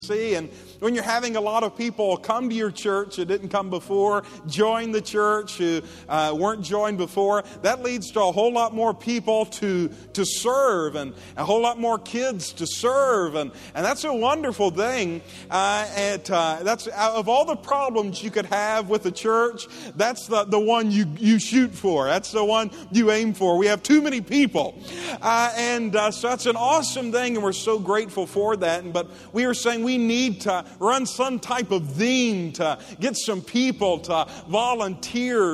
And when you're having a lot of people come to your church who didn't come before, join the church who weren't joined before, that leads to a whole lot more people to serve and a whole lot more kids to serve. And that's a wonderful thing. That's of all the problems you could have with the church, that's the one you shoot for. That's the one you aim for. We have too many people. So that's an awesome thing, and we're so grateful for that. But we are saying we need to run some type of theme to get some people to volunteer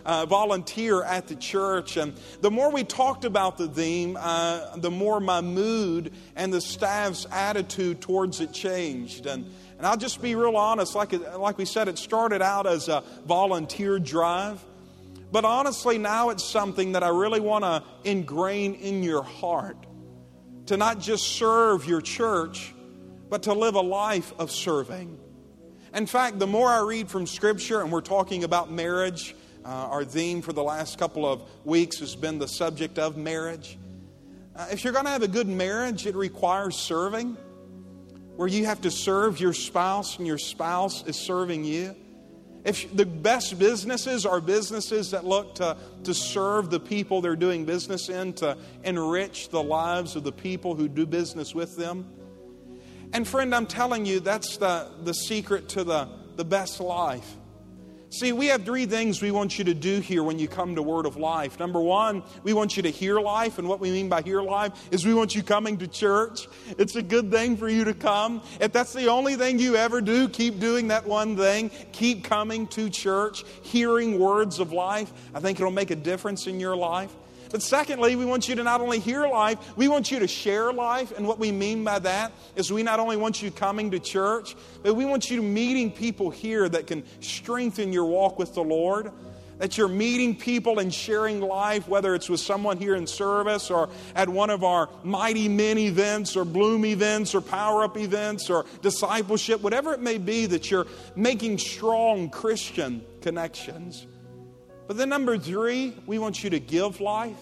at the church. And the more we talked about the theme, the more my mood and the staff's attitude towards it changed. And I'll just be real honest, like we said, it started out as a volunteer drive. But honestly, now it's something that I really want to ingrain in your heart. To not just serve your church, but to live a life of serving. In fact, the more I read from Scripture, and we're talking about marriage, our theme for the last couple of weeks has been the subject of marriage. If you're going to have a good marriage, it requires serving, where you have to serve your spouse and your spouse is serving you. If the best businesses are businesses that look to serve the people they're doing business in, to enrich the lives of the people who do business with them. And friend, I'm telling you, that's the secret to the best life. See, we have three things we want you to do here when you come to Word of Life. Number one, we want you to hear life. And what we mean by hear life is we want you coming to church. It's a good thing for you to come. If that's the only thing you ever do, keep doing that one thing. Keep coming to church, hearing words of life. I think it'll make a difference in your life. But secondly, we want you to not only hear life, we want you to share life. And what we mean by that is we not only want you coming to church, but we want you meeting people here that can strengthen your walk with the Lord. That you're meeting people and sharing life, whether it's with someone here in service or at one of our Mighty Men events or Bloom events or Power Up events or discipleship, whatever it may be, that you're making strong Christian connections. But then number three, we want you to give life.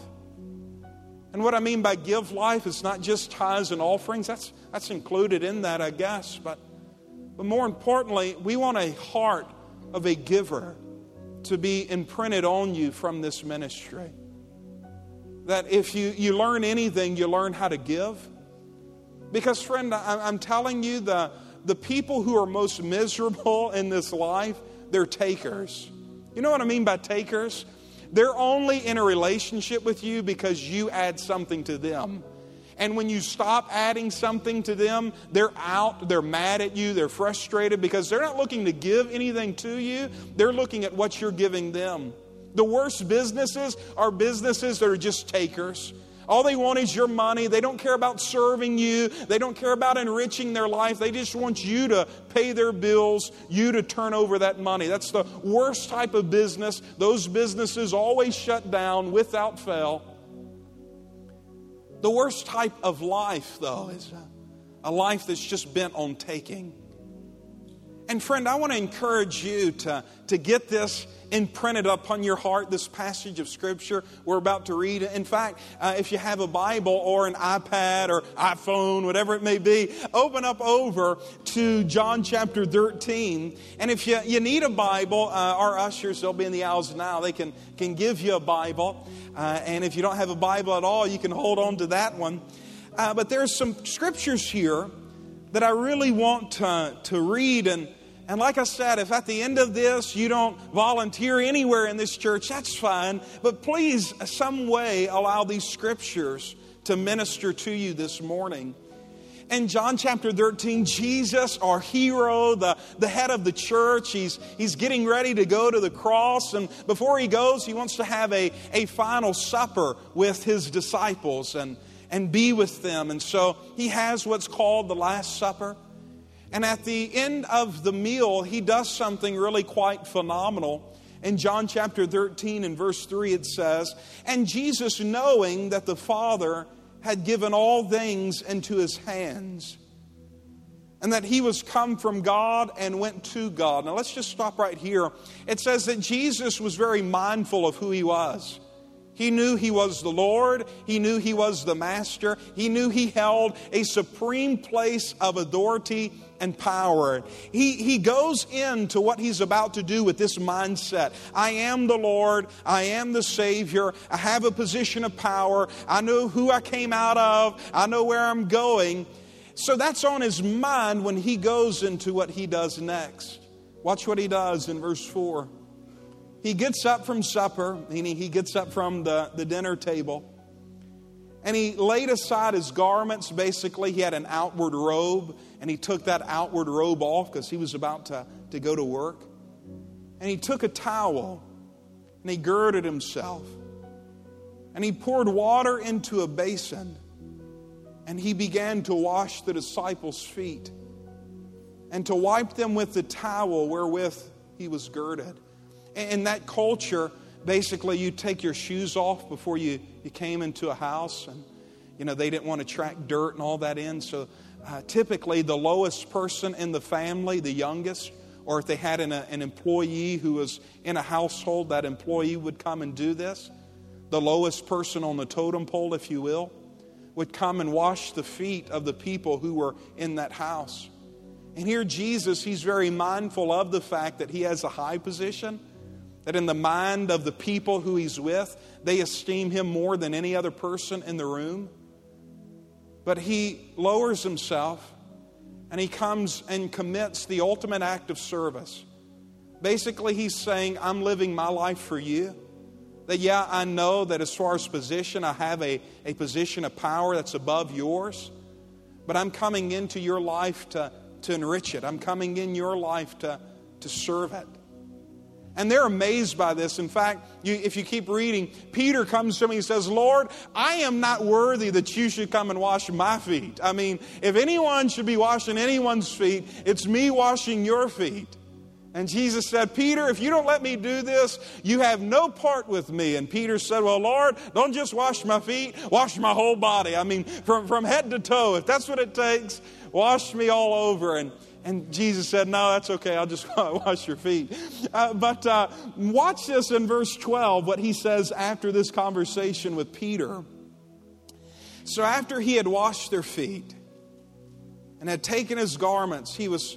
And what I mean by give life is not just tithes and offerings. That's included in that, I guess. But more importantly, we want a heart of a giver to be imprinted on you from this ministry. That if you learn anything, you learn how to give. Because friend, I'm telling you, the people who are most miserable in this life, they're takers. You know what I mean by takers? They're only in a relationship with you because you add something to them. And when you stop adding something to them, they're out, they're mad at you, they're frustrated because they're not looking to give anything to you. They're looking at what you're giving them. The worst businesses are businesses that are just takers. All they want is your money. They don't care about serving you. They don't care about enriching their life. They just want you to pay their bills, you to turn over that money. That's the worst type of business. Those businesses always shut down without fail. The worst type of life, though, is a life that's just bent on taking. And friend, I want to encourage you to get this imprinted upon your heart, this passage of Scripture we're about to read. In fact, if you have a Bible or an iPad or iPhone, whatever it may be, open up over to John chapter 13. And if you need a Bible, our ushers, they'll be in the aisles now. They can give you a Bible. And if you don't have a Bible at all, you can hold on to that one. But there's some Scriptures here that I really want to read. And like I said, if at the end of this you don't volunteer anywhere in this church, that's fine. But please, some way, allow these Scriptures to minister to you this morning. In John chapter 13, Jesus, our hero, the head of the church, he's getting ready to go to the cross. And before he goes, he wants to have a final supper with his disciples and be with them. And so he has what's called the Last Supper. And at the end of the meal, he does something really quite phenomenal. In John chapter 13 and verse 3 it says, "And Jesus, knowing that the Father had given all things into his hands, and that he was come from God and went to God." Now let's just stop right here. It says that Jesus was very mindful of who he was. He knew he was the Lord. He knew he was the Master. He knew he held a supreme place of authority and power. He goes into what he's about to do with this mindset. I am the Lord. I am the Savior. I have a position of power. I know who I came out of. I know where I'm going. So that's on his mind when he goes into what he does next. Watch what he does in verse 4. He gets up from supper, meaning he gets up from the dinner table, and he laid aside his garments. Basically, he had an outward robe, and he took that outward robe off because he was about to go to work. And he took a towel, and he girded himself, and he poured water into a basin, and he began to wash the disciples' feet and to wipe them with the towel wherewith he was girded. In that culture, basically you take your shoes off before you came into a house, and they didn't want to track dirt and all that in. So typically the lowest person in the family, the youngest, or if they had an employee who was in a household, that employee would come and do this. The lowest person on the totem pole, if you will, would come and wash the feet of the people who were in that house. And here Jesus, he's very mindful of the fact that he has a high position, that in the mind of the people who he's with, they esteem him more than any other person in the room. But he lowers himself and he comes and commits the ultimate act of service. Basically, he's saying, I'm living my life for you. That, yeah, I know that as far as position, I have a position of power that's above yours. But I'm coming into your life to enrich it. I'm coming in your life to serve it. And they're amazed by this. In fact, if you keep reading, Peter comes to me and says, Lord, I am not worthy that you should come and wash my feet. I mean, if anyone should be washing anyone's feet, it's me washing your feet. And Jesus said, Peter, if you don't let me do this, you have no part with me. And Peter said, well, Lord, don't just wash my feet, wash my whole body. I mean, from head to toe, if that's what it takes, wash me all over. And Jesus said, no, that's okay. I'll just wash your feet. But watch this in verse 12, what he says after this conversation with Peter. So after he had washed their feet and had taken his garments, he was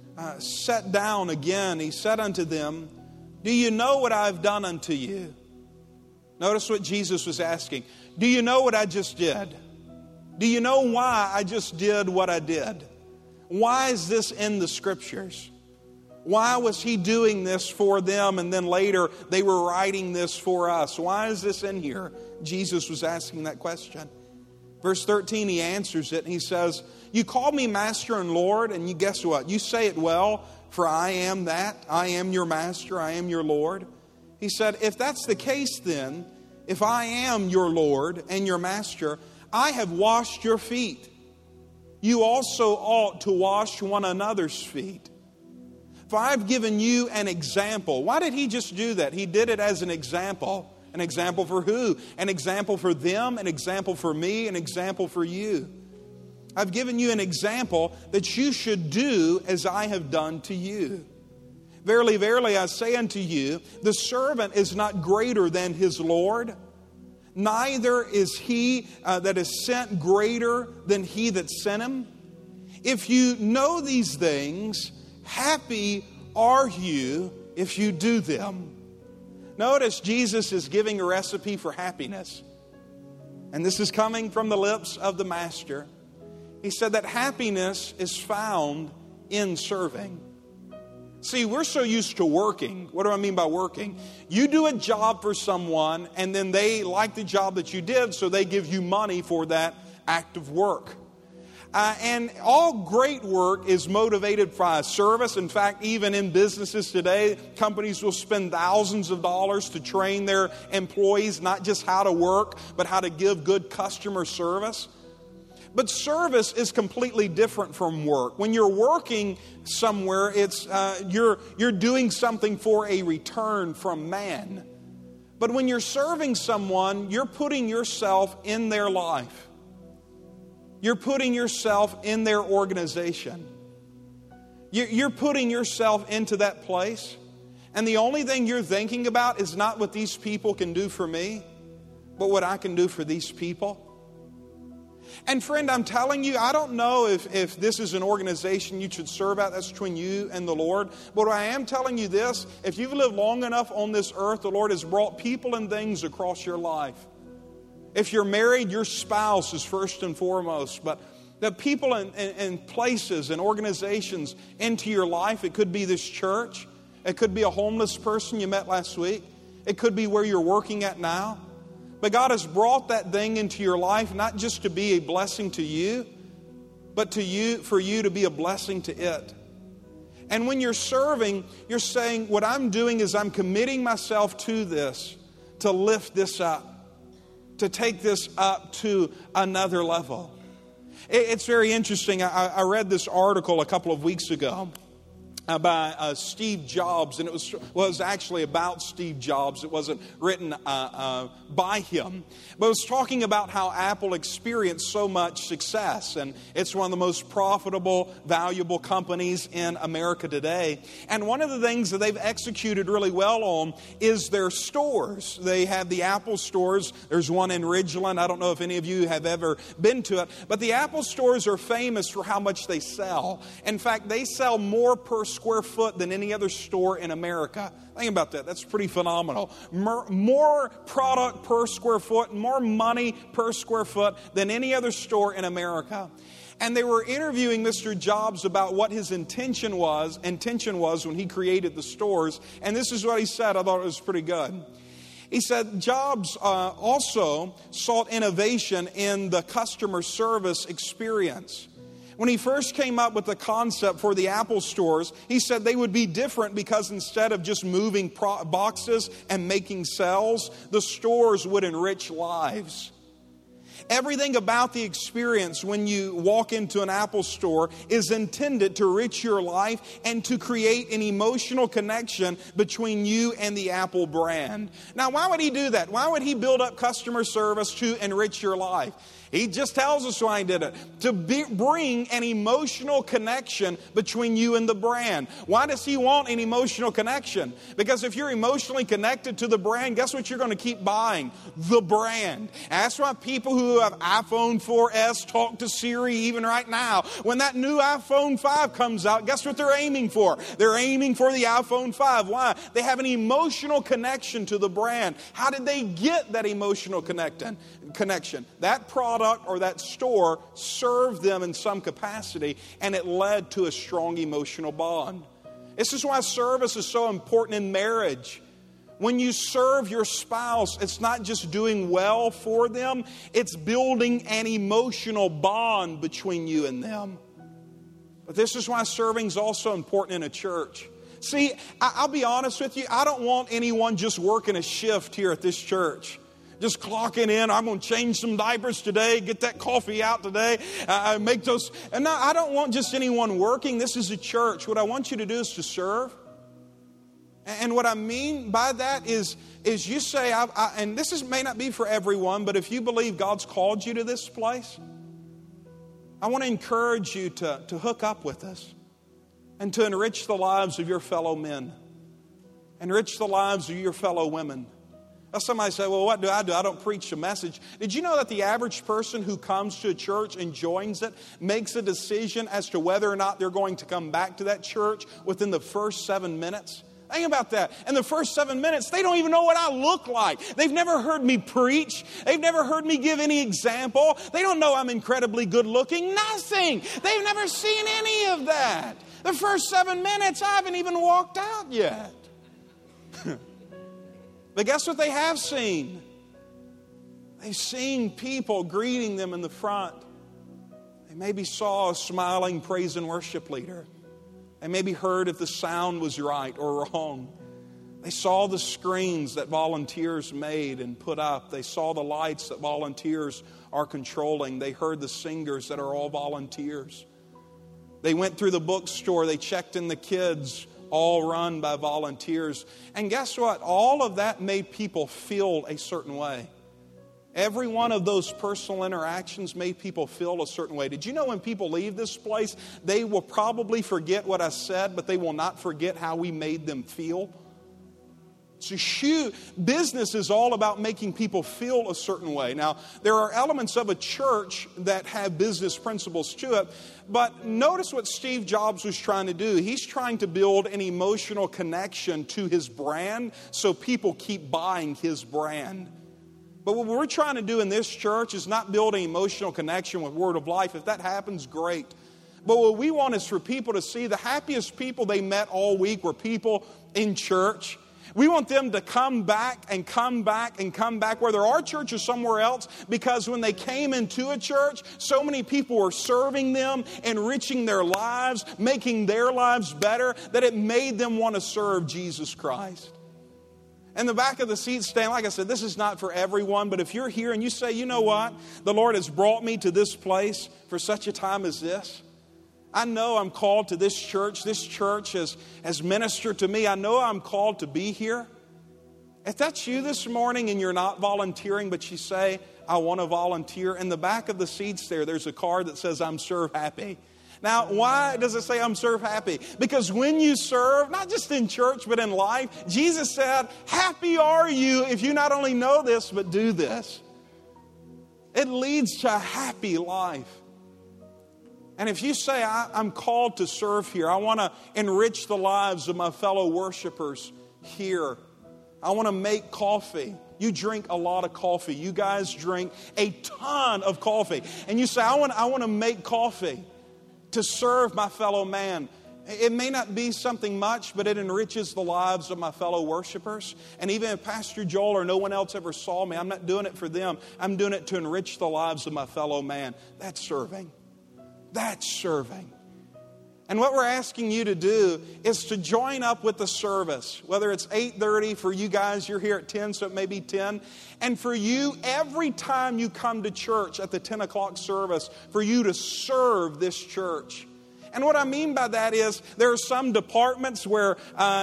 sat down again. He said unto them, do you know what I've done unto you? Notice what Jesus was asking. Do you know what I just did? Do you know why I just did what I did? Why is this in the Scriptures? Why was he doing this for them and then later they were writing this for us? Why is this in here? Jesus was asking that question. Verse 13, he answers it and he says, you call me Master and Lord, and you guess what? You say it well, for I am that. I am your Master. I am your Lord. He said, if that's the case then, if I am your Lord and your Master, I have washed your feet. You also ought to wash one another's feet. For I've given you an example. Why did he just do that? He did it as an example. An example for who? An example for them, an example for me, an example for you. I've given you an example that you should do as I have done to you. Verily, verily, I say unto you, the servant is not greater than his Lord, neither is he that is sent greater than he that sent him. If you know these things, happy are you if you do them. Notice Jesus is giving a recipe for happiness. And this is coming from the lips of the Master. He said that happiness is found in serving. See, we're so used to working. What do I mean by working? You do a job for someone and then they like the job that you did, so they give you money for that act of work. And all great work is motivated by service. In fact, even in businesses today, companies will spend thousands of dollars to train their employees, not just how to work, but how to give good customer service. But service is completely different from work. When you're working somewhere, it's you're doing something for a return from man. But when you're serving someone, you're putting yourself in their life. You're putting yourself in their organization. You're putting yourself into that place. And the only thing you're thinking about is not what these people can do for me, but what I can do for these people. And friend, I'm telling you, I don't know if this is an organization you should serve at. That's between you and the Lord. But I am telling you this, if you've lived long enough on this earth, the Lord has brought people and things across your life. If you're married, your spouse is first and foremost. But the people and places and organizations into your life, it could be this church. It could be a homeless person you met last week. It could be where you're working at now. But God has brought that thing into your life, not just to be a blessing to you, but for you to be a blessing to it. And when you're serving, you're saying, what I'm doing is I'm committing myself to this, to lift this up, to take this up to another level. It's very interesting. I read this article a couple of weeks ago by Steve Jobs, and it was actually about Steve Jobs. It wasn't written by him, but it was talking about how Apple experienced so much success, and it's one of the most profitable, valuable companies in America today. And one of the things that they've executed really well on is their stores. They have the Apple stores. There's one in Ridgeland. I don't know if any of you have ever been to it, but the Apple stores are famous for how much they sell. In fact, they sell more per square foot than any other store in America. Think about that. That's pretty phenomenal. More product per square foot, more money per square foot than any other store in America. And they were interviewing Mr. Jobs about what his intention was when he created the stores. And this is what he said. I thought it was pretty good. He said Jobs also sought innovation in the customer service experience. When he first came up with the concept for the Apple stores, he said they would be different because instead of just moving boxes and making sales, the stores would enrich lives. Everything about the experience when you walk into an Apple store is intended to enrich your life and to create an emotional connection between you and the Apple brand. Now, why would he do that? Why would he build up customer service to enrich your life? He just tells us why he did it. To bring an emotional connection between you and the brand. Why does he want an emotional connection? Because if you're emotionally connected to the brand, guess what you're going to keep buying? The brand. And that's why people who have iPhone 4S talk to Siri even right now. When that new iPhone 5 comes out, guess what they're aiming for? They're aiming for the iPhone 5. Why? They have an emotional connection to the brand. How did they get that emotional connection? That product or that store served them in some capacity, and it led to a strong emotional bond. This is why service is so important in marriage. When you serve your spouse, it's not just doing well for them, it's building an emotional bond between you and them. But this is why serving is also important in a church. See, I'll be honest with you, I don't want anyone just working a shift here at this church. Just clocking in, I'm going to change some diapers today, get that coffee out today, make those. And no, I don't want just anyone working. This is a church. What I want you to do is to serve. And what I mean by that is you say, and this may not be for everyone, but if you believe God's called you to this place, I want to encourage you to hook up with us and to enrich the lives of your fellow men, enrich the lives of your fellow women. Now somebody say, well, what do? I don't preach a message. Did you know that the average person who comes to a church and joins it makes a decision as to whether or not they're going to come back to that church within the first 7 minutes? Think about that. In the first 7 minutes, they don't even know what I look like. They've never heard me preach. They've never heard me give any example. They don't know I'm incredibly good looking. Nothing. They've never seen any of that. The first 7 minutes, I haven't even walked out yet. But guess what they have seen? They've seen people greeting them in the front. They maybe saw a smiling praise and worship leader. They maybe heard if the sound was right or wrong. They saw the screens that volunteers made and put up. They saw the lights that volunteers are controlling. They heard the singers that are all volunteers. They went through the bookstore. They checked in the kids, all run by volunteers. And guess what? All of that made people feel a certain way. Every one of those personal interactions made people feel a certain way. Did you know when people leave this place, they will probably forget what I said, but they will not forget how we made them feel? It's a huge business is all about making people feel a certain way. Now, there are elements of a church that have business principles to it, but notice what Steve Jobs was trying to do. He's trying to build an emotional connection to his brand so people keep buying his brand. But what we're trying to do in this church is not build an emotional connection with Word of Life. If that happens, great. But what we want is for people to see the happiest people they met all week were people in church. We want them to come back and come back and come back, whether our church or somewhere else, because when they came into a church, so many people were serving them, enriching their lives, making their lives better, that it made them want to serve Jesus Christ. And the back of the seat stand, like I said, this is not for everyone, but if you're here and you say, you know what, the Lord has brought me to this place for such a time as this. I know I'm called to this church. This church has ministered to me. I know I'm called to be here. If that's you this morning and you're not volunteering, but you say, I want to volunteer, in the back of the seats there's a card that says, I'm serve happy. Now, why does it say I'm serve happy? Because when you serve, not just in church, but in life, Jesus said, happy are you if you not only know this, but do this. It leads to a happy life. And if you say, I'm called to serve here, I want to enrich the lives of my fellow worshipers here. I want to make coffee. You drink a lot of coffee. You guys drink a ton of coffee. And you say, I want to make coffee to serve my fellow man. It may not be something much, but it enriches the lives of my fellow worshipers. And even if Pastor Joel or no one else ever saw me, I'm not doing it for them. I'm doing it to enrich the lives of my fellow man. That's serving. That's serving. And what we're asking you to do is to join up with the service. Whether it's 8:30 for you guys, you're here at 10, so it may be 10. And for you, every time you come to church at the 10 o'clock service, for you to serve this church. And what I mean by that is there are some departments where,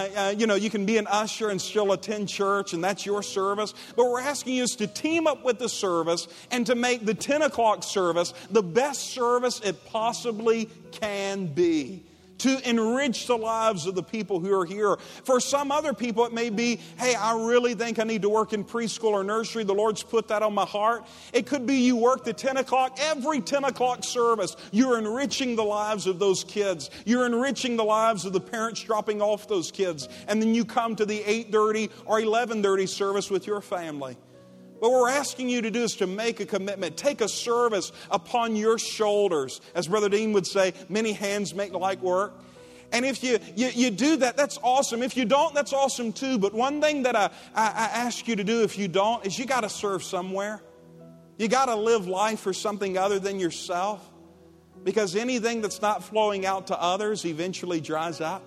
you can be an usher and still attend church, and that's your service. But we're asking you is to team up with the service and to make the 10 o'clock service the best service it possibly can be, to enrich the lives of the people who are here. For some other people, it may be, hey, I really think I need to work in preschool or nursery. The Lord's put that on my heart. It could be you work the 10 o'clock. Every 10 o'clock service, you're enriching the lives of those kids. You're enriching the lives of the parents dropping off those kids. And then you come to the 8:30 or 11:30 service with your family. What we're asking you to do is to make a commitment. Take a service upon your shoulders. As Brother Dean would say, many hands make light work. And if you do that, that's awesome. If you don't, that's awesome too. But one thing that I ask you to do if you don't is you got to serve somewhere. You got to live life for something other than yourself. Because anything that's not flowing out to others eventually dries up.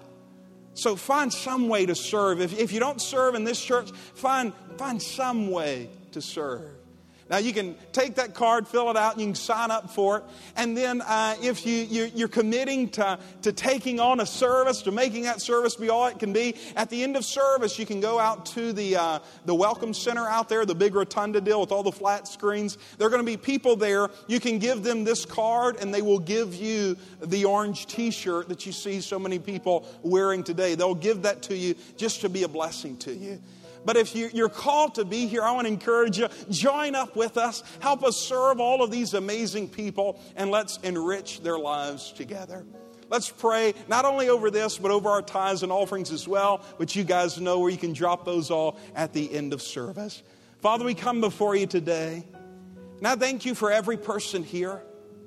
So find some way to serve. If you don't serve in this church, find some way to serve. Now you can take that card, fill it out, and you can sign up for it. And then if you're committing to taking on a service, to making that service be all it can be, at the end of service you can go out to the Welcome Center out there, the big rotunda deal with all the flat screens. There are going to be people there. You can give them this card and they will give you the orange t-shirt that you see so many people wearing today. They'll give that to you just to be a blessing to you. But if you're called to be here, I want to encourage you, join up with us. Help us serve all of these amazing people, and let's enrich their lives together. Let's pray not only over this, but over our tithes and offerings as well, which you guys know where you can drop those all at the end of service. Father, we come before you today, and I thank you for every person here.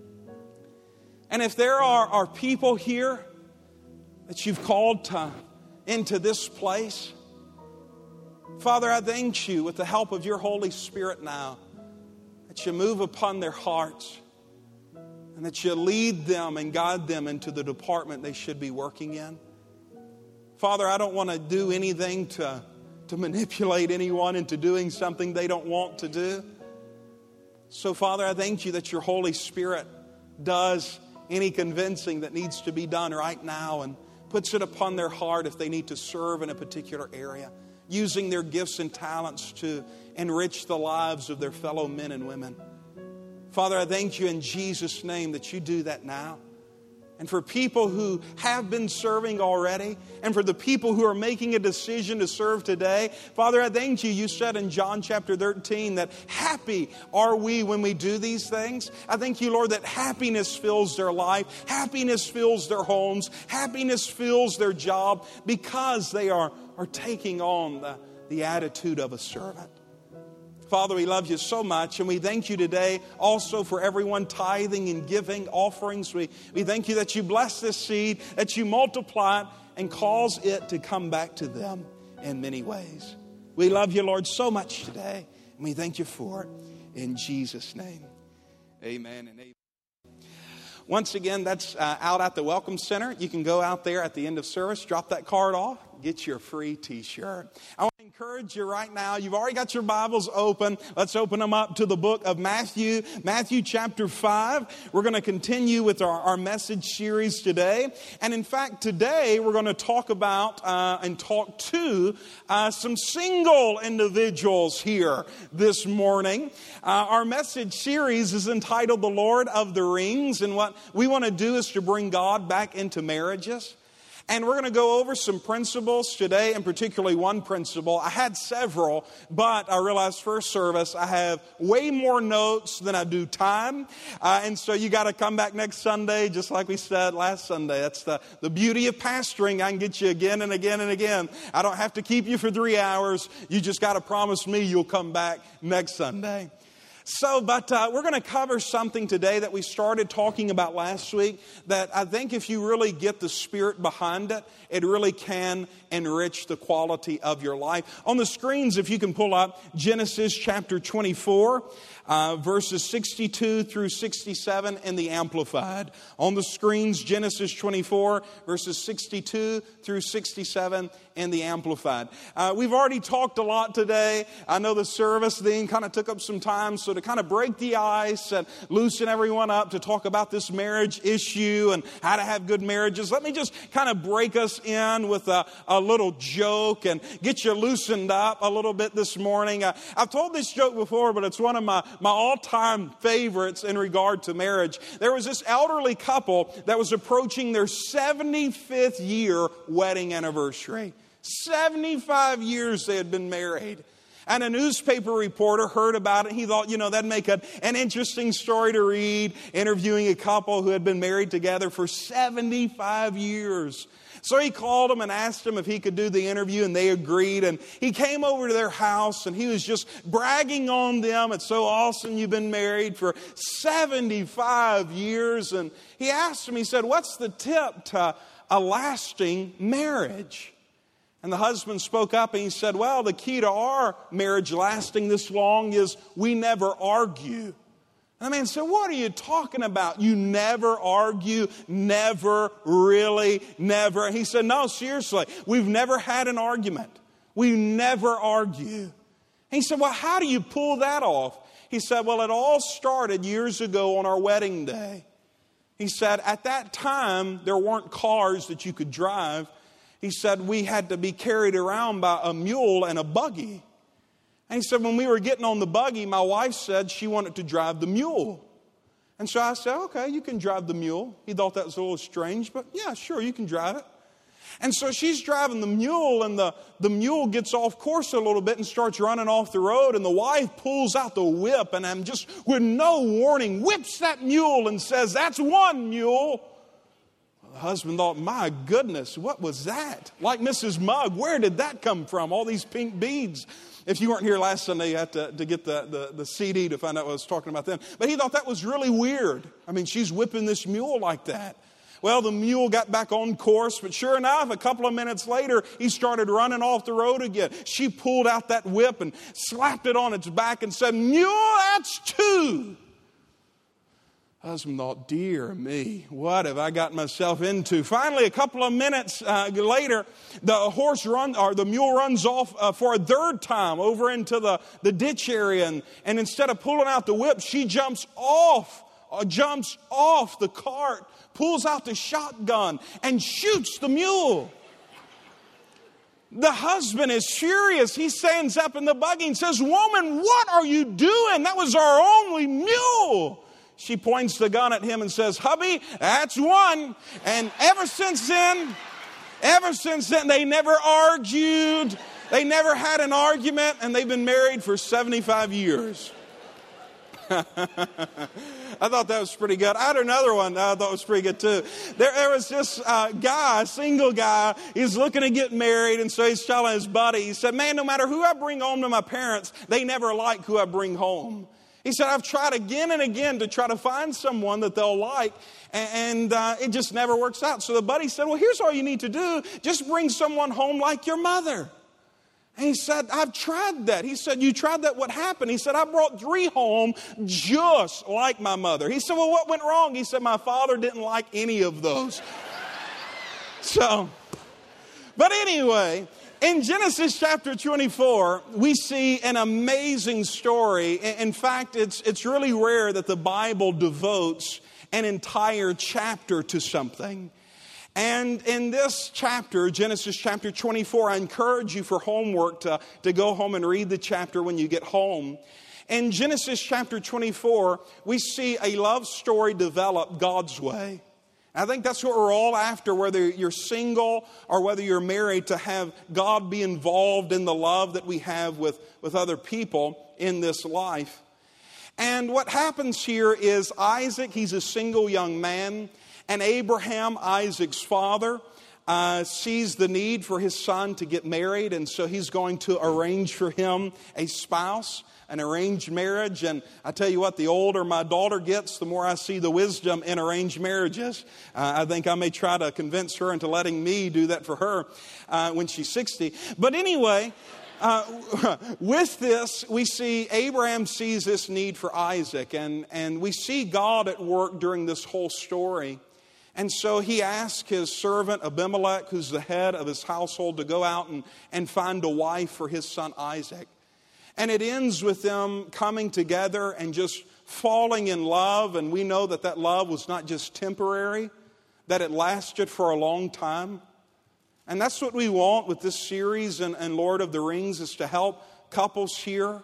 And if there are people here that you've called into this place, Father, I thank you with the help of your Holy Spirit now that you move upon their hearts and that you lead them and guide them into the department they should be working in. Father, I don't want to do anything to manipulate anyone into doing something they don't want to do. So, Father, I thank you that your Holy Spirit does any convincing that needs to be done right now and puts it upon their heart if they need to serve in a particular area, using their gifts and talents to enrich the lives of their fellow men and women. Father, I thank you in Jesus' name that you do that now. and for people who have been serving already, and for the people who are making a decision to serve today. Father, I thank you. You said in John chapter 13 that happy are we when we do these things. I thank you, Lord, that happiness fills their life, happiness fills their homes, happiness fills their job, because they are taking on the attitude of a servant. Father, we love you so much, and we thank you today also for everyone tithing and giving offerings. We thank you that you bless this seed, that you multiply it and cause it to come back to them in many ways. We love you, Lord, so much today, and we thank you for it in Jesus' name. Amen and amen. Once again, that's out at the Welcome Center. You can go out there at the end of service, drop that card off, get your free t-shirt. I want to encourage you right now. You've already got your Bibles open. Let's open them up to the book of Matthew chapter 5. We're going to continue with our message series today. And in fact, today we're going to talk about and talk to some single individuals here this morning. Our message series is entitled The Lord of the Rings. And what we want to do is to bring God back into marriages. And we're going to go over some principles today, and particularly one principle. I had several, but I realized first service I have way more notes than I do time. And so you got to come back next Sunday, just like we said last Sunday. That's the beauty of pastoring. I can get you again and again and again. I don't have to keep you for 3 hours. You just got to promise me you'll come back next Sunday. But we're going to cover something today that we started talking about last week that I think if you really get the spirit behind it, it really can enrich the quality of your life. On the screens, if you can pull up Genesis chapter 24, verses 62 through 67 in the Amplified. On the screens, Genesis 24, verses 62 through 67 in the Amplified. We've already talked a lot today. I know the service thing kind of took up some time, so to kind of break the ice and loosen everyone up to talk about this marriage issue and how to have good marriages, let me just kind of break us in with a little joke and get you loosened up a little bit this morning. I've told this joke before, but it's one of my all-time favorites in regard to marriage. There was this elderly couple that was approaching their 75th year wedding anniversary. 75 years they had been married. And a newspaper reporter heard about it. He thought, that'd make an interesting story to read, interviewing a couple who had been married together for 75 years. So he called them and asked them if he could do the interview, and they agreed. And he came over to their house, and he was just bragging on them. It's so awesome you've been married for 75 years. And he asked them, he said, what's the tip to a lasting marriage? And the husband spoke up and he said, well, the key to our marriage lasting this long is we never argue. And the man said, what are you talking about? You never argue, never, really, never. And he said, no, seriously, we've never had an argument. We never argue. And he said, well, how do you pull that off? He said, well, it all started years ago on our wedding day. He said, at that time, there weren't cars that you could drive. He said, we had to be carried around by a mule and a buggy. And he said, when we were getting on the buggy, my wife said she wanted to drive the mule. And so I said, okay, you can drive the mule. He thought that was a little strange, but yeah, sure, you can drive it. And so she's driving the mule, and the mule gets off course a little bit and starts running off the road. And the wife pulls out the whip, and I'm just, with no warning, whips that mule and says, that's one mule. The husband thought, my goodness, what was that? Like Mrs. Mugg, where did that come from? All these pink beads. If you weren't here last Sunday, you had to get the CD to find out what I was talking about then. But he thought that was really weird. I mean, she's whipping this mule like that. Well, the mule got back on course, but sure enough, a couple of minutes later, he started running off the road again. She pulled out that whip and slapped it on its back and said, mule, that's two. Husband thought, dear me, what have I got myself into? Finally, a couple of minutes later, the mule runs off for a third time over into the ditch area. And instead of pulling out the whip, she jumps off the cart, pulls out the shotgun, and shoots the mule. The husband is furious. He stands up in the buggy and says, woman, what are you doing? That was our only mule. she points the gun at him and says, "Hubby, that's one." And ever since then, they never argued. They never had an argument, and they've been married for 75 years. I thought that was pretty good. I had another one that I thought was pretty good too. There was this guy, a single guy, he's looking to get married, and so he's telling his buddy, he said, "Man, no matter who I bring home to my parents, they never like who I bring home." He said, "I've tried again and again to try to find someone that they'll like, and it just never works out." So the buddy said, "Well, here's all you need to do. Just bring someone home like your mother." And he said, "I've tried that." He said, "You tried that? What happened?" He said, "I brought 3 home just like my mother." He said, "Well, what went wrong?" He said, "My father didn't like any of those." But anyway, in Genesis chapter 24, we see an amazing story. In fact, it's really rare that the Bible devotes an entire chapter to something. And in this chapter, Genesis chapter 24, I encourage you for homework to go home and read the chapter when you get home. In Genesis chapter 24, we see a love story develop God's way. I think that's what we're all after, whether you're single or whether you're married, to have God be involved in the love that we have with other people in this life. And what happens here is Isaac, he's a single young man, and Abraham, Isaac's father, sees the need for his son to get married, and so he's going to arrange for him a spouse, an arranged marriage. And I tell you what, the older my daughter gets, the more I see the wisdom in arranged marriages. I think I may try to convince her into letting me do that for her when she's 60. But anyway, with this, we see Abraham sees this need for Isaac, and we see God at work during this whole story. And so he asked his servant Abimelech, who's the head of his household, to go out and find a wife for his son Isaac. And it ends with them coming together and just falling in love. And we know that love was not just temporary, that it lasted for a long time. And that's what we want with this series and Lord of the Rings, is to help couples here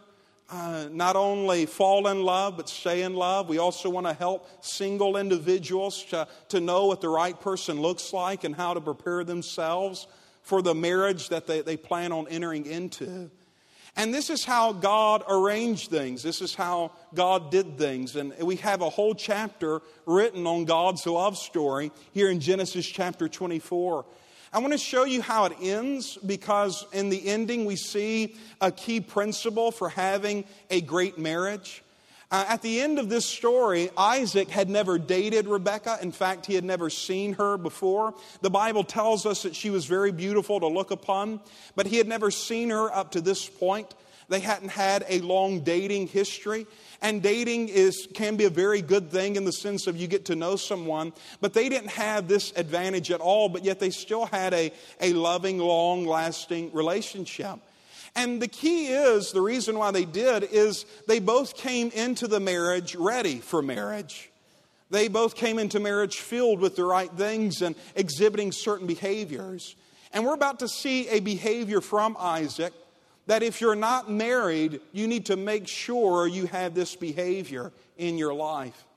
not only fall in love, but stay in love. We also want to help single individuals to know what the right person looks like and how to prepare themselves for the marriage that they plan on entering into. And this is how God arranged things. This is how God did things. And we have a whole chapter written on God's love story here in Genesis chapter 24. I want to show you how it ends, because in the ending we see a key principle for having a great marriage. At the end of this story, Isaac had never dated Rebekah. In fact, he had never seen her before. The Bible tells us that she was very beautiful to look upon, but he had never seen her up to this point. They hadn't had a long dating history. And dating can be a very good thing in the sense of you get to know someone. But they didn't have this advantage at all, but yet they still had a loving, long-lasting relationship. And the key is, the reason why they did, is they both came into the marriage ready for marriage. They both came into marriage filled with the right things and exhibiting certain behaviors. And we're about to see a behavior from Isaac that if you're not married, you need to make sure you have this behavior in your life.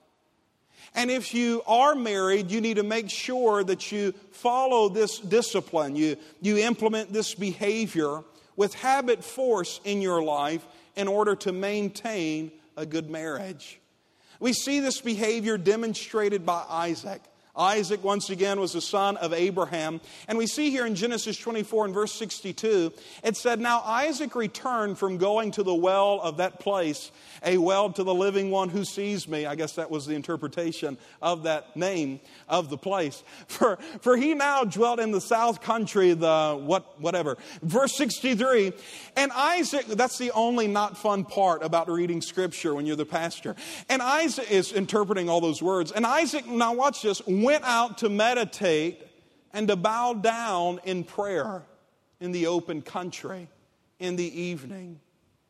And if you are married, you need to make sure that you follow this discipline. You implement this behavior with habit force in your life in order to maintain a good marriage. We see this behavior demonstrated by Isaac. Isaac, once again, was the son of Abraham. And we see here in Genesis 24 and verse 62, it said, "Now Isaac returned from going to the well of that place, a well to the living one who sees me." I guess that was the interpretation of that name of the place. For he now dwelt in the south country, whatever. Verse 63, and Isaac, that's the only not fun part about reading Scripture when you're the pastor. And Isaac is interpreting all those words. And Isaac, now watch this, went out to meditate and to bow down in prayer in the open country in the evening.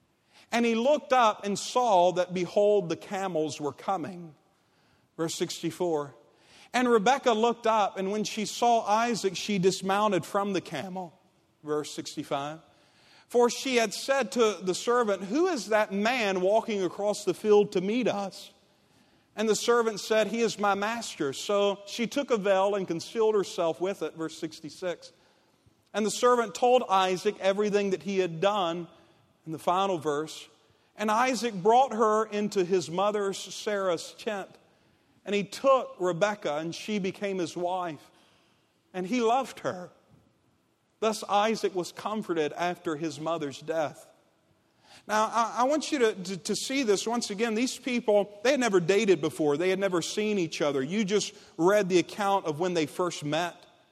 And he looked up and saw that, behold, the camels were coming. Verse 64. And Rebekah looked up, and when she saw Isaac, she dismounted from the camel. Verse 65. For she had said to the servant, "Who is that man walking across the field to meet us?" And the servant said, "He is my master." So she took a veil and concealed herself with it, verse 66. And the servant told Isaac everything that he had done, in the final verse. And Isaac brought her into his mother Sarah's tent. And he took Rebekah, and she became his wife. And he loved her. Thus Isaac was comforted after his mother's death. Now, I want you to see this once again. These people, they had never dated before. They had never seen each other. You just read the account of when they first met.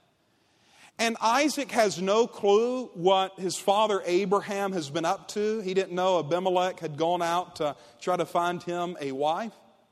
And Isaac has no clue what his father Abraham has been up to. He didn't know Abimelech had gone out to try to find him a wife.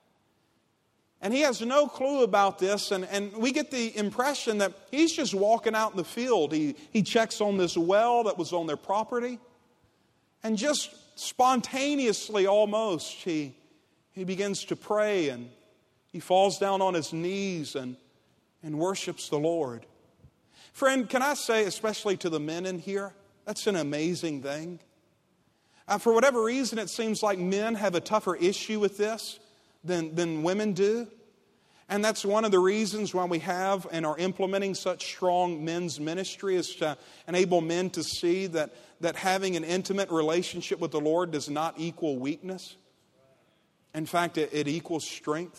And he has no clue about this. And we get the impression that he's just walking out in the field. He checks on this well that was on their property. And just spontaneously almost, he begins to pray, and he falls down on his knees and worships the Lord. Friend, can I say, especially to the men in here, that's an amazing thing. For whatever reason, it seems like men have a tougher issue with this than women do. And that's one of the reasons why we have and are implementing such strong men's ministry, is to enable men to see that having an intimate relationship with the Lord does not equal weakness. In fact, it equals strength.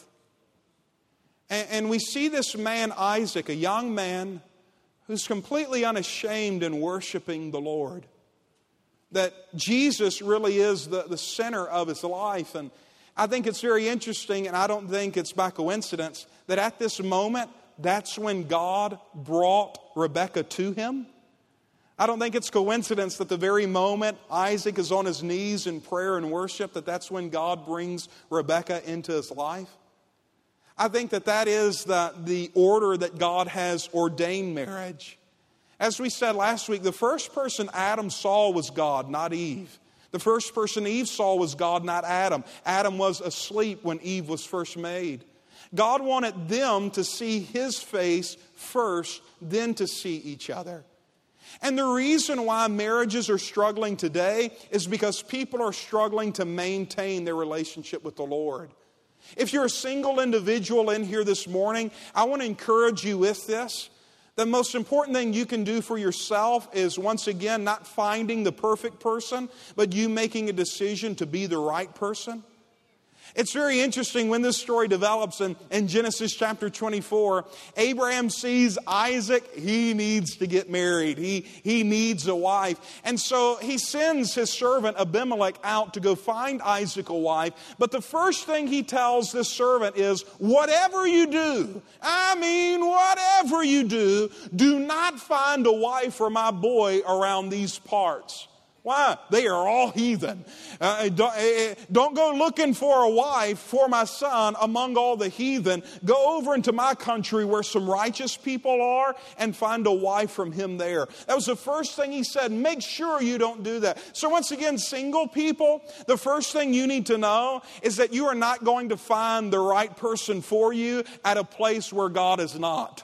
And we see this man, Isaac, a young man who's completely unashamed in worshiping the Lord. That Jesus really is the center of his life. And I think it's very interesting, and I don't think it's by coincidence, that at this moment, that's when God brought Rebekah to him. I don't think it's coincidence that the very moment Isaac is on his knees in prayer and worship, that's when God brings Rebekah into his life. I think that is the order that God has ordained marriage. As we said last week, the first person Adam saw was God, not Eve. The first person Eve saw was God, not Adam. Adam was asleep when Eve was first made. God wanted them to see his face first, then to see each other. And the reason why marriages are struggling today is because people are struggling to maintain their relationship with the Lord. If you're a single individual in here this morning, I want to encourage you with this. The most important thing you can do for yourself is, once again, not finding the perfect person, but you making a decision to be the right person. It's very interesting when this story develops in Genesis chapter 24. Abraham sees Isaac. He needs to get married. He needs a wife. And so he sends his servant Abimelech out to go find Isaac a wife. But the first thing he tells this servant is, whatever you do, whatever you do not find a wife for my boy around these parts. Why? They are all heathen. Don't go looking for a wife for my son among all the heathen. Go over into my country where some righteous people are and find a wife from him there. That was the first thing he said. Make sure you don't do that. So once again, single people, the first thing you need to know is that you are not going to find the right person for you at a place where God is not.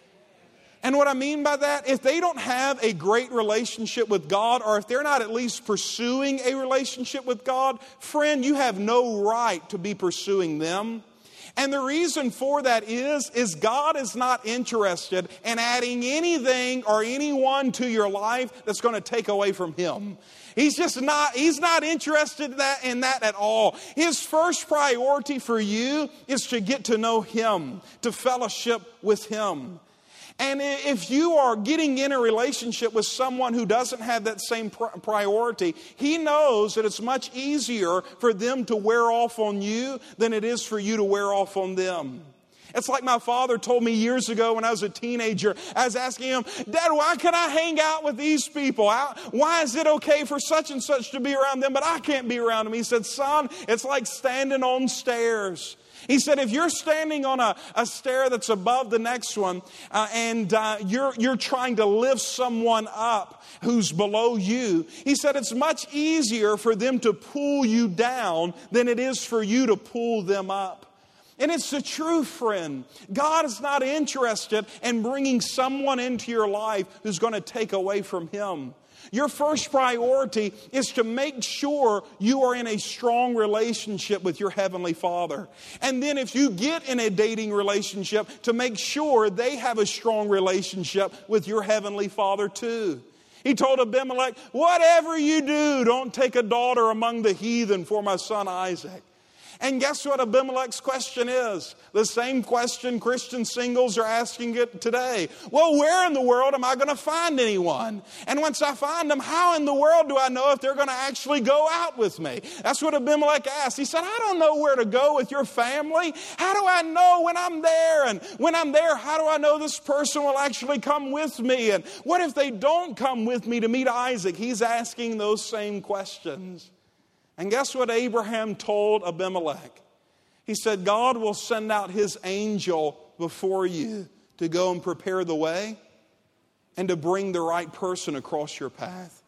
And what I mean by that, if they don't have a great relationship with God, or if they're not at least pursuing a relationship with God, friend, you have no right to be pursuing them. And the reason for that is God is not interested in adding anything or anyone to your life that's going to take away from Him. He's not interested in that at all. His first priority for you is to get to know Him, to fellowship with Him. And if you are getting in a relationship with someone who doesn't have that same priority, he knows that it's much easier for them to wear off on you than it is for you to wear off on them. It's like my father told me years ago when I was a teenager. I was asking him, Dad, why can I hang out with these people? Why is it okay for such and such to be around them, but I can't be around them? He said, son, it's like standing on stairs. He said, if you're standing on a stair that's above the next one, and you're trying to lift someone up who's below you, he said it's much easier for them to pull you down than it is for you to pull them up. And it's the truth, friend. God is not interested in bringing someone into your life who's going to take away from Him. Your first priority is to make sure you are in a strong relationship with your Heavenly Father. And then if you get in a dating relationship, to make sure they have a strong relationship with your Heavenly Father too. He told Abimelech, whatever you do, don't take a daughter among the heathen for my son Isaac. And guess what Abimelech's question is? The same question Christian singles are asking it today. Well, where in the world am I going to find anyone? And once I find them, how in the world do I know if they're going to actually go out with me? That's what Abimelech asked. He said, I don't know where to go with your family. How do I know when I'm there? And when I'm there, how do I know this person will actually come with me? And what if they don't come with me to meet Isaac? He's asking those same questions. And guess what Abraham told Abimelech? He said, God will send out His angel before you to go and prepare the way and to bring the right person across your path.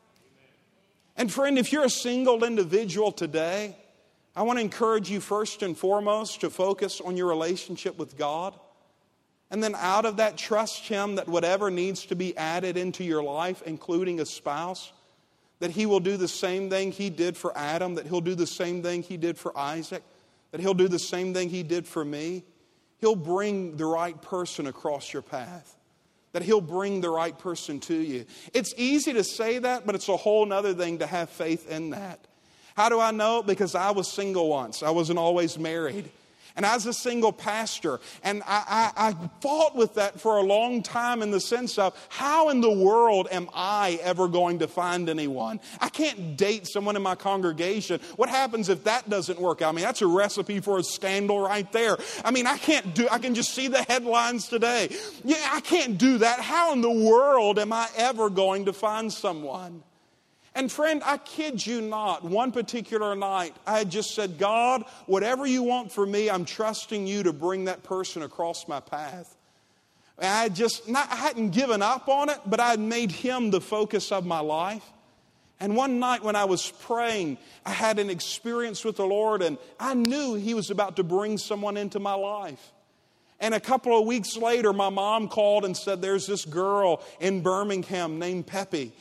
And friend, if you're a single individual today, I want to encourage you first and foremost to focus on your relationship with God. And then out of that, trust Him that whatever needs to be added into your life, including a spouse, that He will do the same thing He did for Adam, that He'll do the same thing He did for Isaac, that He'll do the same thing He did for me. He'll bring the right person across your path, that He'll bring the right person to you. It's easy to say that, but it's a whole other thing to have faith in that. How do I know? Because I was single once. I wasn't always married. And I was a single pastor, and I fought with that for a long time in the sense of, how in the world am I ever going to find anyone? I can't date someone in my congregation. What happens if that doesn't work out? I mean, that's a recipe for a scandal right there. I mean, I can just see the headlines today. Yeah, I can't do that. How in the world am I ever going to find someone? And friend, I kid you not, one particular night, I had just said, God, whatever you want for me, I'm trusting you to bring that person across my path. And I hadn't given up on it, but I had made Him the focus of my life. And one night when I was praying, I had an experience with the Lord, and I knew He was about to bring someone into my life. And a couple of weeks later, my mom called and said, there's this girl in Birmingham named Peppy.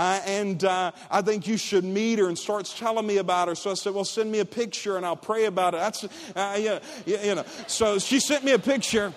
I think you should meet her, and starts telling me about her. So I said, well, send me a picture and I'll pray about it. So she sent me a picture.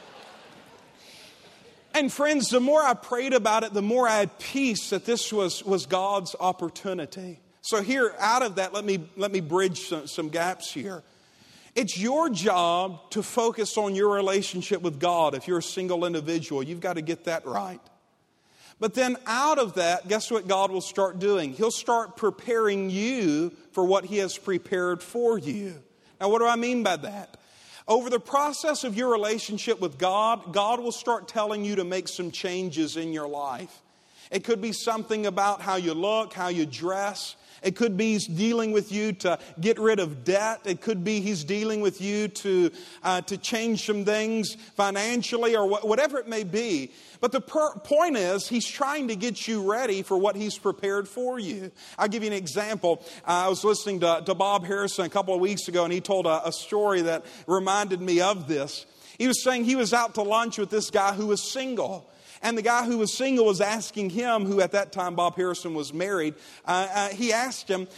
And friends, the more I prayed about it, the more I had peace that this was God's opportunity. So here, out of that, let me bridge some gaps here. It's your job to focus on your relationship with God. If you're a single individual, you've got to get that right. But then out of that, guess what God will start doing? He'll start preparing you for what He has prepared for you. Now, what do I mean by that? Over the process of your relationship with God, God will start telling you to make some changes in your life. It could be something about how you look, how you dress. It could be He's dealing with you to get rid of debt. It could be He's dealing with you to change some things financially or whatever it may be. But the point is, He's trying to get you ready for what He's prepared for you. I'll give you an example. I was listening to Bob Harrison a couple of weeks ago, and he told a story that reminded me of this. He was saying he was out to lunch with this guy who was single. And the guy who was single was asking him, who at that time Bob Harrison was married, he asked him,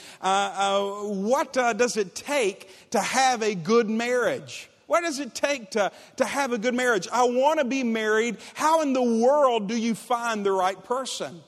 what does it take to have a good marriage? What does it take to have a good marriage? I want to be married. How in the world do you find the right person?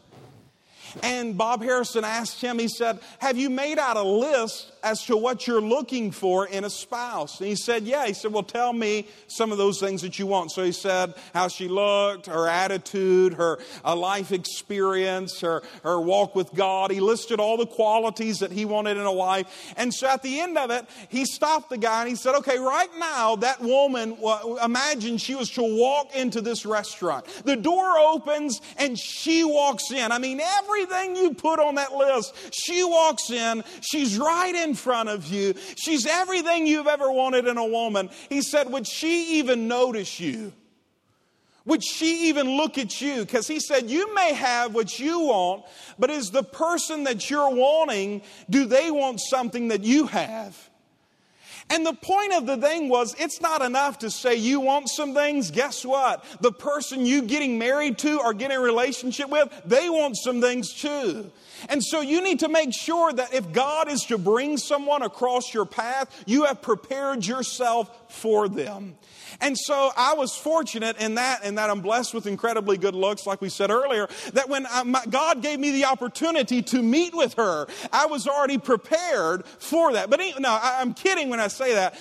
And Bob Harrison asked him, he said, have you made out a list as to what you're looking for in a spouse? And he said, yeah. He said, well, tell me some of those things that you want. So he said how she looked, her attitude, her life experience, her walk with God. He listed all the qualities that he wanted in a wife. And so at the end of it, he stopped the guy and he said, okay, right now, that woman, imagine she was to walk into this restaurant. The door opens and she walks in. I mean, everything you put on that list, she walks in, she's right in front of you, she's everything you've ever wanted in a woman. He said, would she even notice you? Would she even look at you? Because he said, you may have what you want, but is the person that you're wanting, do they want something that you have? And the point of the thing was, it's not enough to say you want some things. Guess what? The person you getting married to or getting a relationship with, they want some things too. And so you need to make sure that if God is to bring someone across your path, you have prepared yourself for them. And so I was fortunate in that I'm blessed with incredibly good looks, like we said earlier, that when God gave me the opportunity to meet with her, I was already prepared for that. But no, I'm kidding when I say that.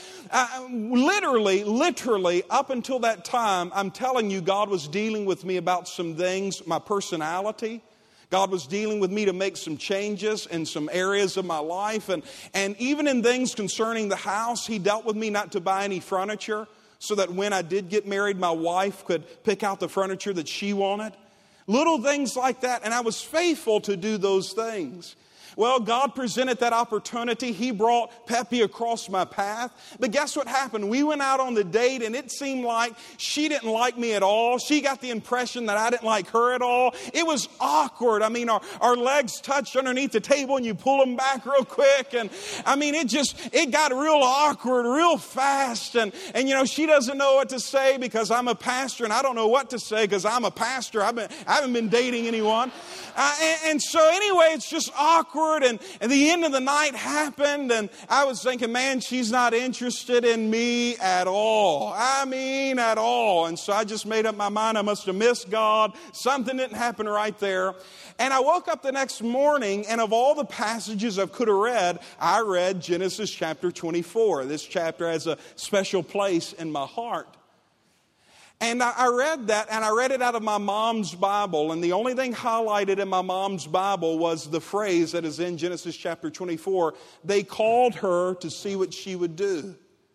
Literally, up until that time, I'm telling you, God was dealing with me about some things, my personality. God was dealing with me to make some changes in some areas of my life. And even in things concerning the house, He dealt with me not to buy any furniture, so that when I did get married, my wife could pick out the furniture that she wanted. Little things like that. And I was faithful to do those things. Well, God presented that opportunity. He brought Peppy across my path. But guess what happened? We went out on the date, and it seemed like she didn't like me at all. She got the impression that I didn't like her at all. It was awkward. I mean, our legs touched underneath the table, and you pull them back real quick. And I mean, it got real awkward real fast. And you know, she doesn't know what to say because I'm a pastor, and I don't know what to say because I'm a pastor. I haven't been dating anyone. And so anyway, it's just awkward. And the end of the night happened, and I was thinking, man, she's not interested in me at all. I mean, at all. And so I just made up my mind I must have missed God. Something didn't happen right there. And I woke up the next morning, and of all the passages I could have read, I read Genesis chapter 24. This chapter has a special place in my heart. And I read that, and I read it out of my mom's Bible. And the only thing highlighted in my mom's Bible was the phrase that is in Genesis chapter 24. They called her to see what she would do.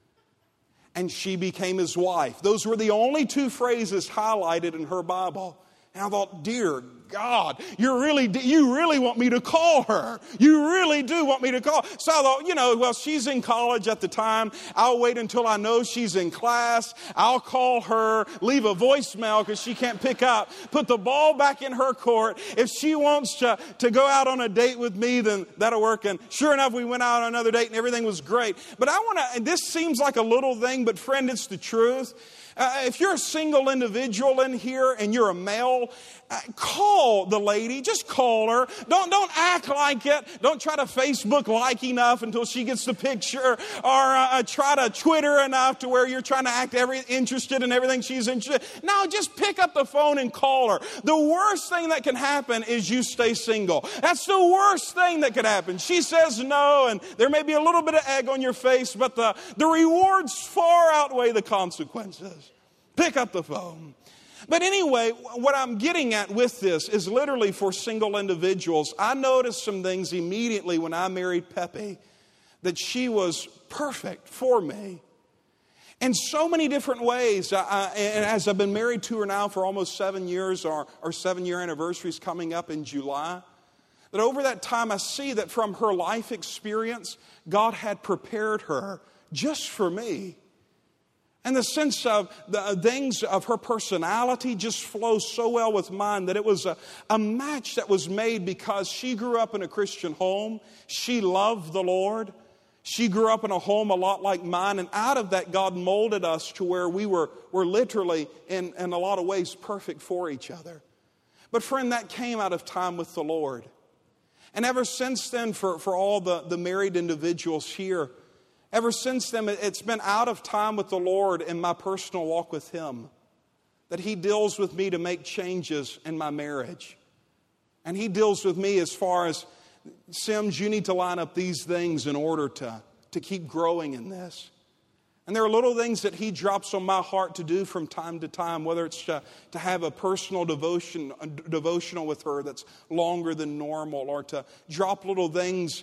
And she became his wife. Those were the only two phrases highlighted in her Bible. And I thought, dear God, you really want me to call her. You really do want me to call. So I thought, well, she's in college at the time. I'll wait until I know she's in class. I'll call her, leave a voicemail because she can't pick up. Put the ball back in her court. If she wants to go out on a date with me, then that'll work. And sure enough, we went out on another date and everything was great. But and this seems like a little thing, but friend, it's the truth. If you're a single individual in here and you're a male, call the lady. Just call her. Don't act like it. Don't try to Facebook like enough until she gets the picture, or try to Twitter enough to where you're trying to act interested in everything she's interested. No, just pick up the phone and call her. The worst thing that can happen is you stay single. That's the worst thing that could happen. She says no, and there may be a little bit of egg on your face, but the rewards far outweigh the consequences. Pick up the phone. But anyway, what I'm getting at with this is literally for single individuals. I noticed some things immediately when I married Peppy, that she was perfect for me in so many different ways. And as I've been married to her now for almost 7 years, our 7-year anniversary is coming up in July, that over that time I see that from her life experience, God had prepared her just for me. And the sense of the things of her personality just flows so well with mine that it was a match that was made because she grew up in a Christian home. She loved the Lord. She grew up in a home a lot like mine. And out of that, God molded us to where we were literally, in a lot of ways, perfect for each other. But friend, that came out of time with the Lord. And ever since then, for all the married individuals here, ever since then, it's been out of time with the Lord in my personal walk with Him that He deals with me to make changes in my marriage. And He deals with me as far as, Sims, you need to line up these things in order to keep growing in this. And there are little things that He drops on my heart to do from time to time, whether it's to have a personal devotional with her that's longer than normal, or to drop little things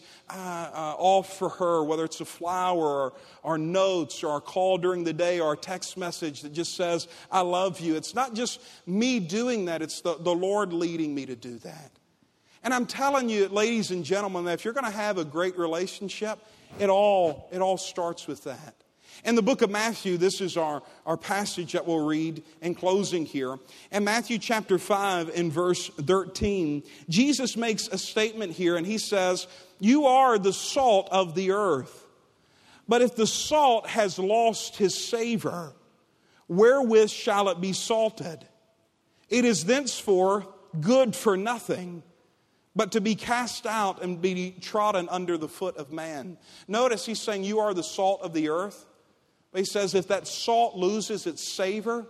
off for her, whether it's a flower or notes or a call during the day or a text message that just says, I love you. It's not just me doing that. It's the Lord leading me to do that. And I'm telling you, ladies and gentlemen, that if you're going to have a great relationship, it all starts with that. In the book of Matthew, this is our passage that we'll read in closing here. In Matthew chapter 5 in verse 13, Jesus makes a statement here and He says, you are the salt of the earth. But if the salt has lost his savor, wherewith shall it be salted? It is thenceforth good for nothing, but to be cast out and be trodden under the foot of man. Notice he's saying you are the salt of the earth. But he says if that salt loses its savor,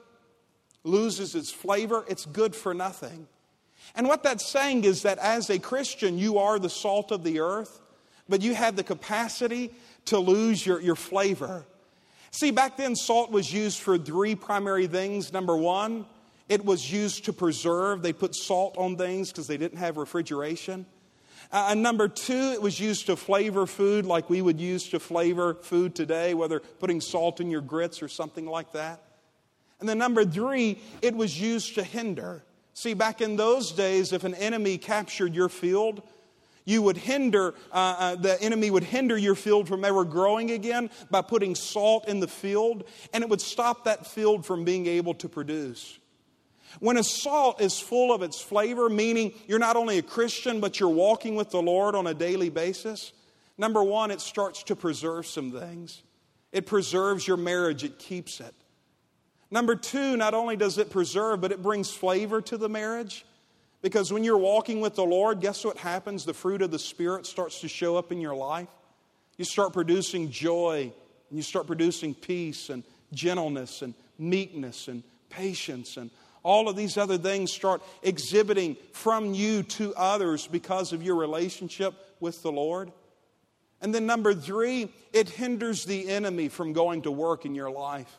loses its flavor, it's good for nothing. And what that's saying is that as a Christian, you are the salt of the earth, but you have the capacity to lose your flavor. See, back then salt was used for three primary things. Number one, it was used to preserve. They put salt on things because they didn't have refrigeration. And number two, it was used to flavor food like we would use to flavor food today, whether putting salt in your grits or something like that. And then number three, it was used to hinder. See, back in those days, if an enemy captured your field, you would hinder, the enemy would hinder your field from ever growing again by putting salt in the field, and it would stop that field from being able to produce. When a salt is full of its flavor, meaning you're not only a Christian, but you're walking with the Lord on a daily basis, number one, it starts to preserve some things. It preserves your marriage. It keeps it. Number two, not only does it preserve, but it brings flavor to the marriage. Because when you're walking with the Lord, guess what happens? The fruit of the Spirit starts to show up in your life. You start producing joy, and you start producing peace and gentleness and meekness and patience, and all of these other things start exhibiting from you to others because of your relationship with the Lord. And then number three, it hinders the enemy from going to work in your life.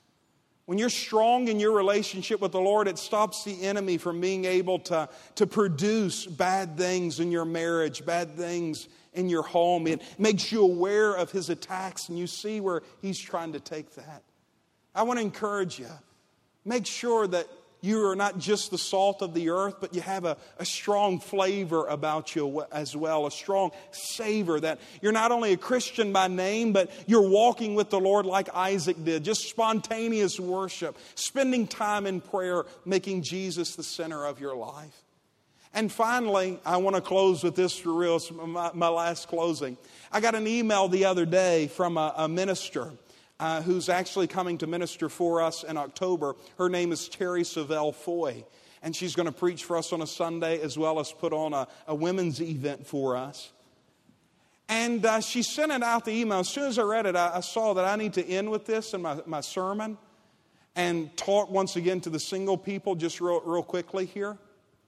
When you're strong in your relationship with the Lord, it stops the enemy from being able to produce bad things in your marriage, bad things in your home. It makes you aware of his attacks, and you see where he's trying to take that. I want to encourage you. Make sure that you are not just the salt of the earth, but you have a strong flavor about you as well, a strong savor, that you're not only a Christian by name, but you're walking with the Lord like Isaac did, just spontaneous worship, spending time in prayer, making Jesus the center of your life. And finally, I want to close with this for real, my last closing. I got an email the other day from a minister who's actually coming to minister for us in October. Her name is Terry Savelle Foy, and she's going to preach for us on a Sunday as well as put on a women's event for us. And she sent it out the email. As soon as I read it, I saw that I need to end with this in my sermon and talk once again to the single people just real quickly here.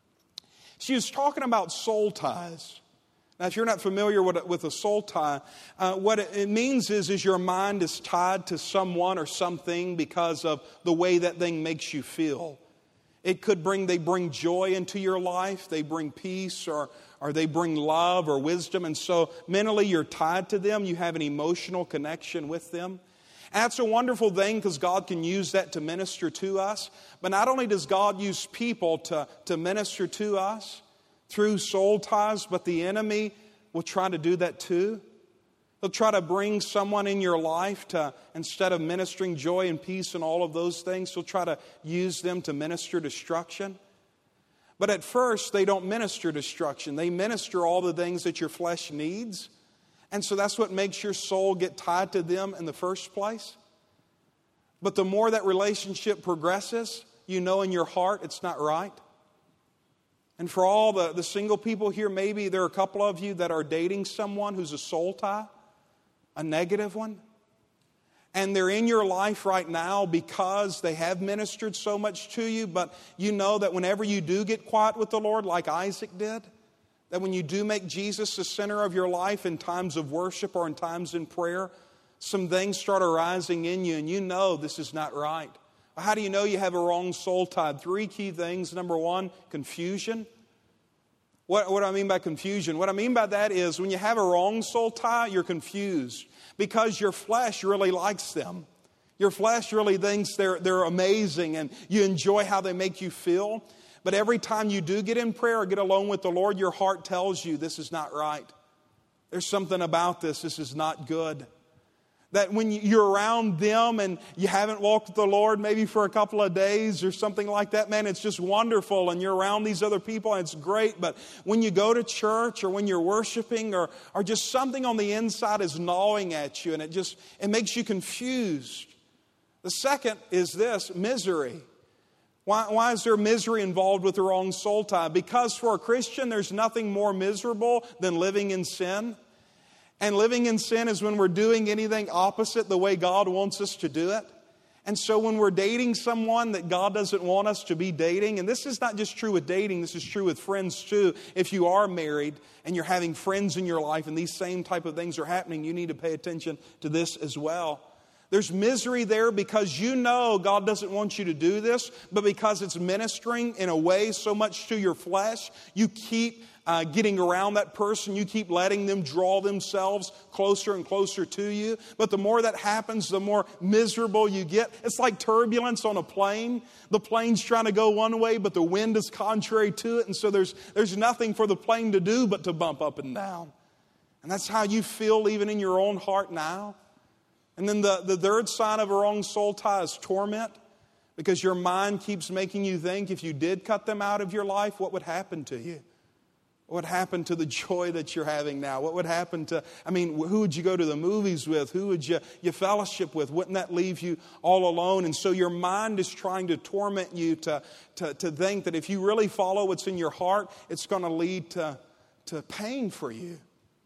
She was talking about soul ties. Now, if you're not familiar with a soul tie, what it means is your mind is tied to someone or something because of the way that thing makes you feel. It could they bring joy into your life, they bring peace, or they bring love or wisdom. And so mentally you're tied to them, you have an emotional connection with them. And that's a wonderful thing because God can use that to minister to us. But not only does God use people to minister to us through soul ties, but the enemy will try to do that too. He'll try to bring someone in your life to, instead of ministering joy and peace and all of those things, he'll try to use them to minister destruction. But at first, they don't minister destruction. They minister all the things that your flesh needs. And so that's what makes your soul get tied to them in the first place. But the more that relationship progresses, you know in your heart it's not right. And for all the single people here, maybe there are a couple of you that are dating someone who's a soul tie, a negative one. And they're in your life right now because they have ministered so much to you. But you know that whenever you do get quiet with the Lord, like Isaac did, that when you do make Jesus the center of your life in times of worship or in times in prayer, some things start arising in you and you know this is not right. How do you know you have a wrong soul tie? 3 key things. Number 1, confusion. What do I mean by confusion? What I mean by that is when you have a wrong soul tie, you're confused because your flesh really likes them. Your flesh really thinks they're amazing and you enjoy how they make you feel. But every time you do get in prayer or get alone with the Lord, your heart tells you this is not right. There's something about this. This is not good. That when you're around them and you haven't walked with the Lord maybe for a couple of days or something like that, man, it's just wonderful and you're around these other people and it's great. But when you go to church or when you're worshiping or just something on the inside is gnawing at you and it makes you confused. The second is this, misery. Why is there misery involved with the wrong soul tie? Because for a Christian, there's nothing more miserable than living in sin. And living in sin is when we're doing anything opposite the way God wants us to do it. And so when we're dating someone that God doesn't want us to be dating, and this is not just true with dating, this is true with friends too. If you are married and you're having friends in your life and these same type of things are happening, you need to pay attention to this as well. There's misery there because you know God doesn't want you to do this, but because it's ministering in a way so much to your flesh, you keep getting around that person. You keep letting them draw themselves closer and closer to you. But the more that happens, the more miserable you get. It's like turbulence on a plane. The plane's trying to go one way, but the wind is contrary to it. And so there's nothing for the plane to do but to bump up and down. And that's how you feel even in your own heart now. And then the third sign of a wrong soul tie is torment. Because your mind keeps making you think if you did cut them out of your life, what would happen to you? What would happen to the joy that you're having now? What would happen to, who would you go to the movies with? Who would you fellowship with? Wouldn't that leave you all alone? And so your mind is trying to torment you to think that if you really follow what's in your heart, it's going to lead to pain for you.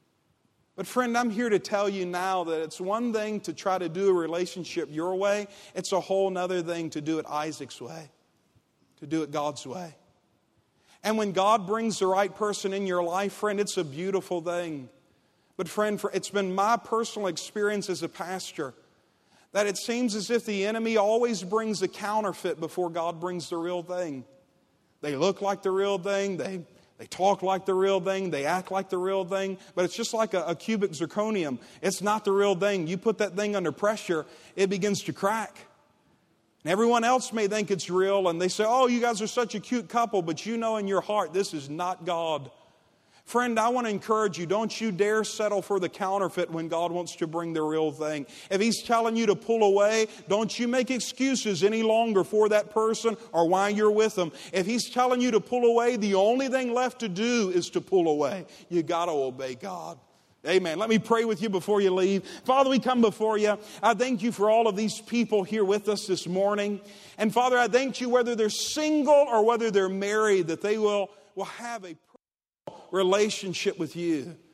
But friend, I'm here to tell you now that it's one thing to try to do a relationship your way. It's a whole other thing to do it Isaac's way, to do it God's way. And when God brings the right person in your life, friend, it's a beautiful thing. But friend, it's been my personal experience as a pastor that it seems as if the enemy always brings a counterfeit before God brings the real thing. They look like the real thing. They talk like the real thing. They act like the real thing. But it's just like a cubic zirconium. It's not the real thing. You put that thing under pressure, it begins to crack. And everyone else may think it's real, and they say, oh, you guys are such a cute couple, but you know in your heart this is not God. Friend, I want to encourage you, don't you dare settle for the counterfeit when God wants to bring the real thing. If He's telling you to pull away, don't you make excuses any longer for that person or why you're with them. If He's telling you to pull away, the only thing left to do is to pull away. You got to obey God. Amen. Let me pray with you before you leave. Father, we come before you. I thank you for all of these people here with us this morning. And Father, I thank you whether they're single or whether they're married, that they will have a relationship with you.